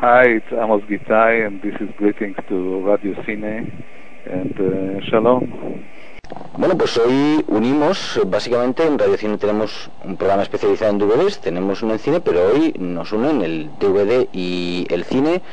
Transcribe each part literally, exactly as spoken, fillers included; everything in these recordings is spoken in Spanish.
Hi, it's Amos Gitai, and this is greetings to Radio Cine, and uh, Shalom. Bueno, pues hoy unimos, básicamente en Radio Cine tenemos un programa especializado en D V Ds, tenemos uno en cine, pero hoy nos unen el D V D y el cine,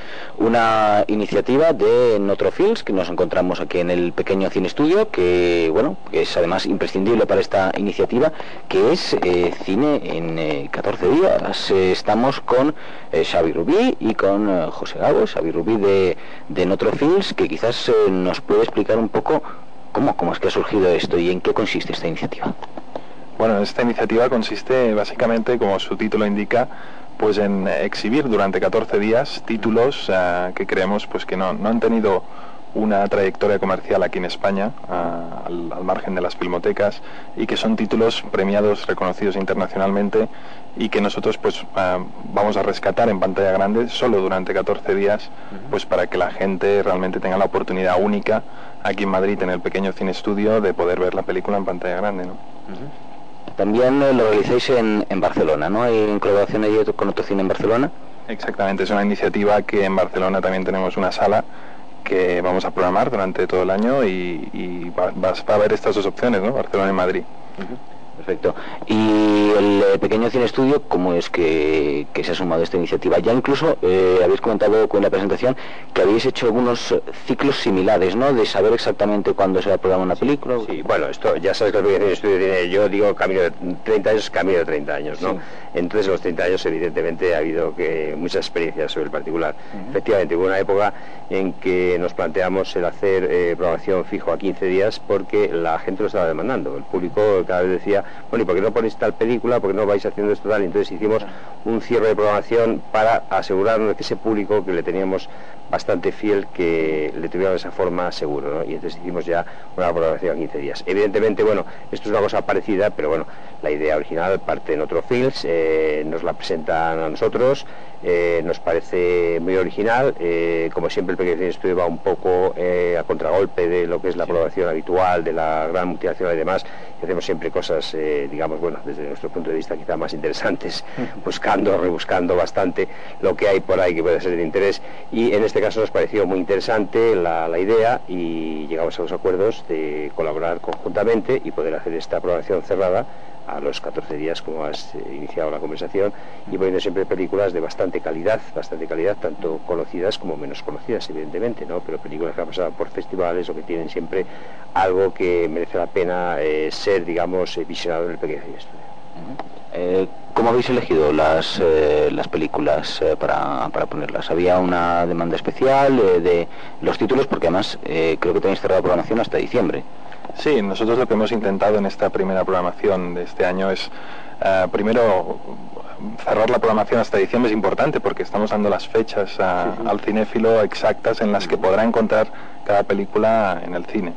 una iniciativa de Notrofilms, que nos encontramos aquí en el pequeño cine estudio, que bueno, que es además imprescindible para esta iniciativa, que es eh, cine en eh, catorce días. Eh, estamos con eh, Xavi Rubí y con eh, José Gabo, Xavi Rubí de, de Notrofilms, que quizás eh, nos puede explicar un poco ¿Cómo, ¿Cómo es que ha surgido esto y en qué consiste esta iniciativa? Bueno, esta iniciativa consiste básicamente, como su título indica, pues en exhibir durante catorce días títulos uh, que creemos pues que no, no han tenido una trayectoria comercial aquí en España, uh, al, al margen de las filmotecas, y que son títulos premiados, reconocidos internacionalmente, y que nosotros pues uh, vamos a rescatar en pantalla grande solo durante catorce días, pues para que la gente realmente tenga la oportunidad única aquí en Madrid, en el pequeño cine estudio, de poder ver la película en pantalla grande, ¿no? Uh-huh. También eh, lo realizáis en, en Barcelona, ¿no? ¿Hay en colaboración ahí con otro cine en Barcelona? Exactamente, es una iniciativa que en Barcelona también tenemos una sala que vamos a programar durante todo el año y, y va, va, va a haber estas dos opciones, ¿no? Barcelona y Madrid. Uh-huh. Perfecto. Y el eh, pequeño cine estudio, ¿cómo es que, que se ha sumado a esta iniciativa? Ya incluso eh, habéis comentado con la presentación que habéis hecho algunos ciclos similares, ¿no? De saber exactamente cuándo se va a programar una película. Sí, bueno, esto ya sabes que el pequeño cine estudio tiene, yo digo camino de treinta años, camino de treinta años, ¿no? Sí. Entonces en los treinta años evidentemente ha habido que muchas experiencias sobre el particular. Uh-huh. Efectivamente, hubo una época en que nos planteamos el hacer eh, programación fijo a quince días porque la gente lo estaba demandando. El público cada vez decía, bueno, ¿y por qué no ponéis tal película? ¿Por qué no vais haciendo esto tal? Entonces hicimos un cierre de programación para asegurarnos de que ese público que le teníamos bastante fiel, que le tuviéramos de esa forma seguro, ¿no? Y entonces hicimos ya una programación a quince días. Evidentemente, bueno, esto es una cosa parecida, pero bueno, la idea original parte en Notrofilms, eh, nos la presentan a nosotros, eh, nos parece muy original, eh, como siempre el pequeño cine estudio va un poco eh, a contragolpe de lo que es la programación habitual, de la gran multinacional y demás, y hacemos siempre cosas, eh, digamos, bueno, desde nuestro punto de vista quizá más interesantes, buscando, rebuscando bastante lo que hay por ahí que puede ser de interés, y en este caso nos pareció muy interesante la, la idea y llegamos a los acuerdos de colaborar conjuntamente y poder hacer esta programación cerrada a los catorce días, como has eh, iniciado la conversación, y poniendo siempre películas de bastante calidad, bastante calidad, tanto conocidas como menos conocidas, evidentemente, ¿no? Pero películas que han pasado por festivales o que tienen siempre algo que merece la pena eh, ser, digamos, eh, visionado en el pequeño cine estudio. Eh, ¿Cómo habéis elegido las, eh, las películas eh, para, para ponerlas? ¿Había una demanda especial eh, de los títulos? Porque además eh, creo que tenéis cerrada programación hasta diciembre. Sí, nosotros lo que hemos intentado en esta primera programación de este año es, uh, primero, cerrar la programación hasta diciembre es importante porque estamos dando las fechas a, sí, sí. al cinéfilo exactas en las que podrá encontrar cada película en el cine.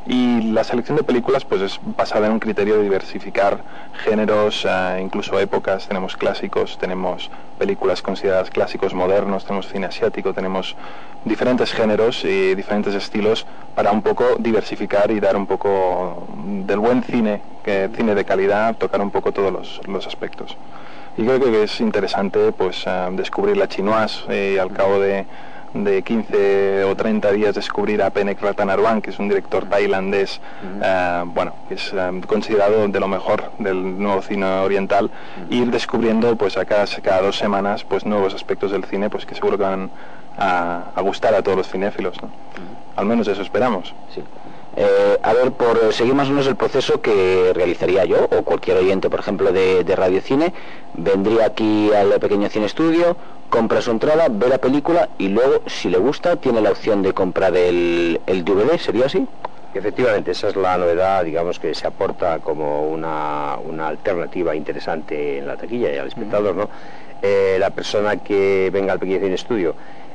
Y la selección de películas pues es basada en un criterio de diversificar géneros, uh, incluso épocas. Tenemos clásicos, tenemos películas consideradas clásicos modernos, tenemos cine asiático, tenemos diferentes géneros y diferentes estilos para un poco diversificar y dar un poco del buen cine, que cine de calidad, tocar un poco todos los, los aspectos. Y creo que es interesante pues uh, descubrir la chinoise y eh, al cabo de de quince o treinta días descubrir a Penek Ratanarwan, que es un director tailandés, uh-huh. uh, bueno, que es um, considerado de lo mejor del nuevo cine oriental, uh-huh. ir descubriendo pues a cada, cada dos semanas pues nuevos aspectos del cine pues que seguro que van a, a gustar a todos los cinéfilos, ¿no? Uh-huh. Al menos eso esperamos. Sí. Eh, a ver, por seguir más o menos el proceso que realizaría yo o cualquier oyente, por ejemplo, de, de Radio Cine, vendría aquí al pequeño cine estudio, compra su entrada, ve la película y luego, si le gusta, tiene la opción de comprar el, el D V D, ¿sería así? Efectivamente, esa es la novedad, digamos, que se aporta como una, una alternativa interesante en la taquilla y al espectador, ¿no? Eh, la persona que venga al pequeño cine estudio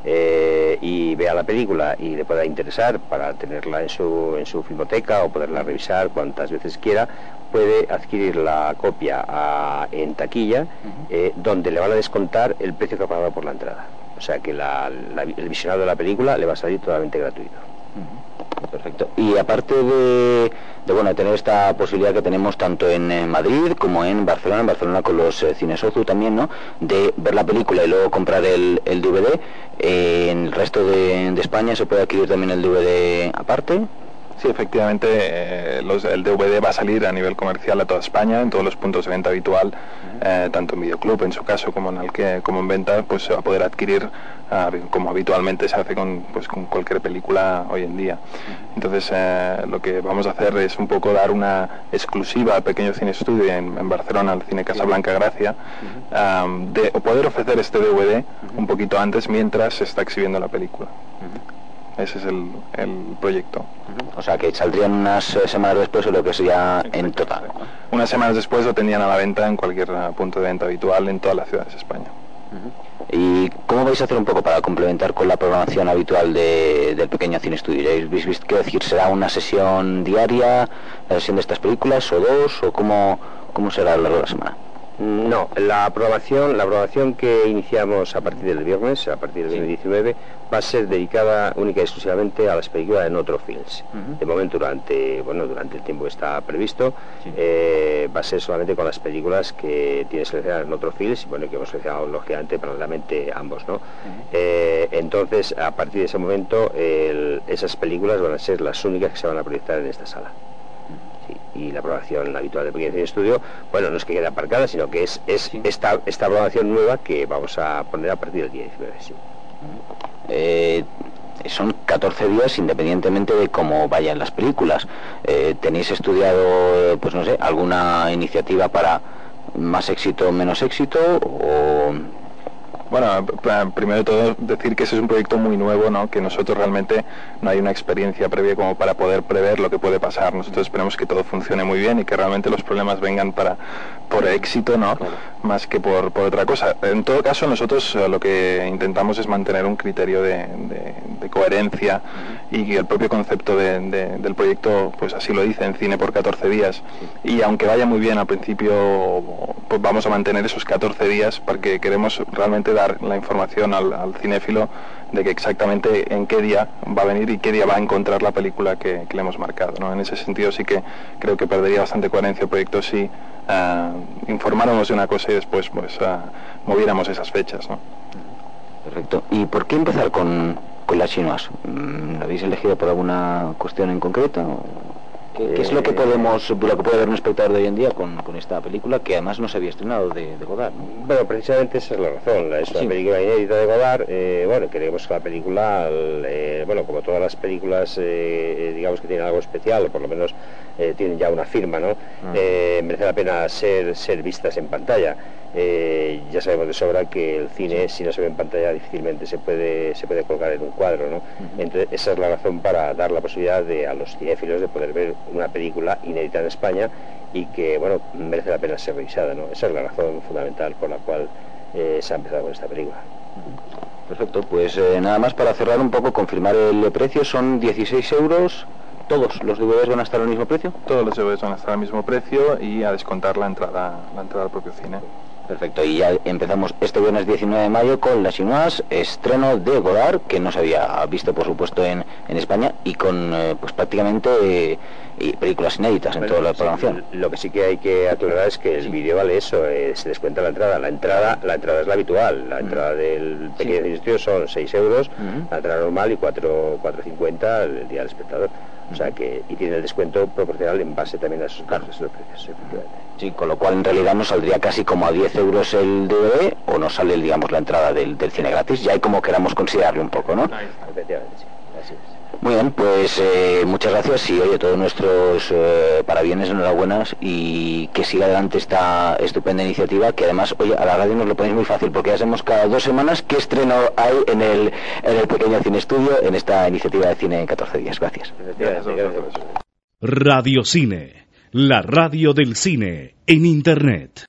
Eh, y vea la película y le pueda interesar para tenerla en su, en su filmoteca o poderla revisar cuantas veces quiera, puede adquirir la copia a, en taquilla, uh-huh. eh, donde le van a descontar el precio que ha pagado por la entrada. O sea que la, la, el visionado de la película le va a salir totalmente gratuito. Uh-huh. Perfecto. Y aparte de, de bueno tener esta posibilidad que tenemos tanto en, en Madrid como en Barcelona, en Barcelona con los eh, cines Ozu también, ¿no? De ver la película y luego comprar el, el D V D, eh, en el resto de, de España se puede adquirir también el D V D aparte. Sí, efectivamente, eh, los, el D V D va a salir a nivel comercial a toda España, en todos los puntos de venta habitual, eh, tanto en Videoclub, en su caso, como en el que, como en venta, pues se va a poder adquirir uh, como habitualmente se hace con, pues, con cualquier película hoy en día. Entonces, eh, lo que vamos a hacer es un poco dar una exclusiva al Pequeño Cine Estudio en, en Barcelona, al Cine Casablanca Gracia, um, de poder ofrecer este D V D un poquito antes mientras se está exhibiendo la película. Ese es el, el proyecto. O sea, que saldrían unas eh, semanas después o lo que sea en total. Unas semanas después lo tendrían a la venta en cualquier uh, punto de venta habitual en todas las ciudades de España. Uh-huh. ¿Y cómo vais a hacer un poco para complementar con la programación habitual de, del Pequeño Cine Estudio? ¿Habéis visto qué decir? ¿Será una sesión diaria, la sesión de estas películas, o dos, o cómo, cómo será a lo largo de la semana? No, la programación, la programación que iniciamos a partir del viernes, a partir del sí. diecinueve, va a ser dedicada única y exclusivamente a las películas de Notro Films. Uh-huh. De momento, durante bueno durante el tiempo que está previsto, sí. eh, va a ser solamente con las películas que tiene seleccionadas Notro Films, y bueno, que hemos seleccionado lógicamente paralelamente ambos, ¿no? Uh-huh. eh, entonces, a partir de ese momento, el, esas películas van a ser las únicas que se van a proyectar en esta sala. Y la programación habitual del Pequeño Cine Estudio, bueno, no es que quede aparcada, sino que es, es sí. esta, esta programación nueva que vamos a poner a partir del día diecinueve. Sí. Eh, son catorce días independientemente de cómo vayan las películas. Eh, ¿Tenéis estudiado, pues no sé, alguna iniciativa para más éxito o menos éxito? O... Bueno, primero de todo decir que ese es un proyecto muy nuevo, ¿no? Que nosotros realmente no hay una experiencia previa como para poder prever lo que puede pasar. Nosotros esperemos que todo funcione muy bien y que realmente los problemas vengan para por éxito, ¿no? Claro. Más que por, por otra cosa. En todo caso, nosotros lo que intentamos es mantener un criterio de, de, de coherencia, y que el propio concepto de, de, del proyecto pues así lo dice, en cine por catorce días. Y aunque vaya muy bien al principio, pues vamos a mantener esos catorce días porque queremos realmente dar la información al, al cinéfilo de que exactamente en qué día va a venir y qué día va a encontrar la película que, que le hemos marcado, ¿no? En ese sentido sí que creo que perdería bastante coherencia el proyecto si uh, informáramos de una cosa y después pues uh, moviéramos esas fechas, ¿no? Perfecto. ¿Y por qué empezar con, con las chinoas? ¿Lo habéis elegido por alguna cuestión en concreto? ¿Qué, eh, ¿Qué es lo que podemos, lo que puede ver un espectador de hoy en día con, con esta película que además no se había estrenado de, de Godard, ¿no? Bueno, precisamente esa es la razón. Es una sí. película inédita de Godard. Eh, bueno, queremos que la película, eh, bueno, como todas las películas, eh, digamos que tienen algo especial, o por lo menos eh, tienen ya una firma, ¿no? Uh-huh. Eh, merece la pena ser, ser vistas en pantalla. Eh, ya sabemos de sobra que el cine, si no se ve en pantalla, difícilmente se puede se puede colgar en un cuadro, ¿no? Uh-huh. Entonces esa es la razón para dar la posibilidad de a los cinéfilos de poder ver una película inédita en España y que, bueno, merece la pena ser revisada, ¿no? Esa es la razón fundamental por la cual eh, se ha empezado con esta película. Uh-huh. Perfecto, pues eh, nada más para cerrar un poco, confirmar el precio, son dieciséis euros. ¿Todos los D V Ds van a estar al mismo precio? Todos los D V Ds van a estar al mismo precio y a descontar la entrada, la entrada al propio cine. Perfecto, y ya empezamos este viernes diecinueve de mayo con Las Chinois, estreno de Godard, que no se había visto por supuesto en, en España, y con eh, pues prácticamente eh, y películas inéditas en bueno, toda la programación. Sí, lo que sí que hay que aclarar es que el sí. vídeo vale eso, eh, se descuenta la entrada. La entrada la entrada es la habitual, la entrada uh-huh. del Pequeño Cine Estudio son seis euros, uh-huh. la entrada normal y cuatro cincuenta el día del espectador. O sea que, y tiene el descuento proporcional en base también a esos, claro. esos precios, efectivamente. Sí, con lo cual en realidad nos saldría casi como a diez euros el D V D, o nos sale, digamos, la entrada del, del cine gratis, ya hay como queramos considerarlo un poco, ¿no? Ahí está, efectivamente, sí, así es. Muy bien, pues eh, muchas gracias y oye, todos nuestros eh, parabienes, enhorabuenas y que siga adelante esta estupenda iniciativa, que además, oye, a la radio nos lo ponéis muy fácil porque ya sabemos cada dos semanas qué estreno hay en el, en el Pequeño Cine Estudio en esta iniciativa de cine en catorce días. Gracias. Gracias, gracias. Radio Cine, la radio del cine en Internet.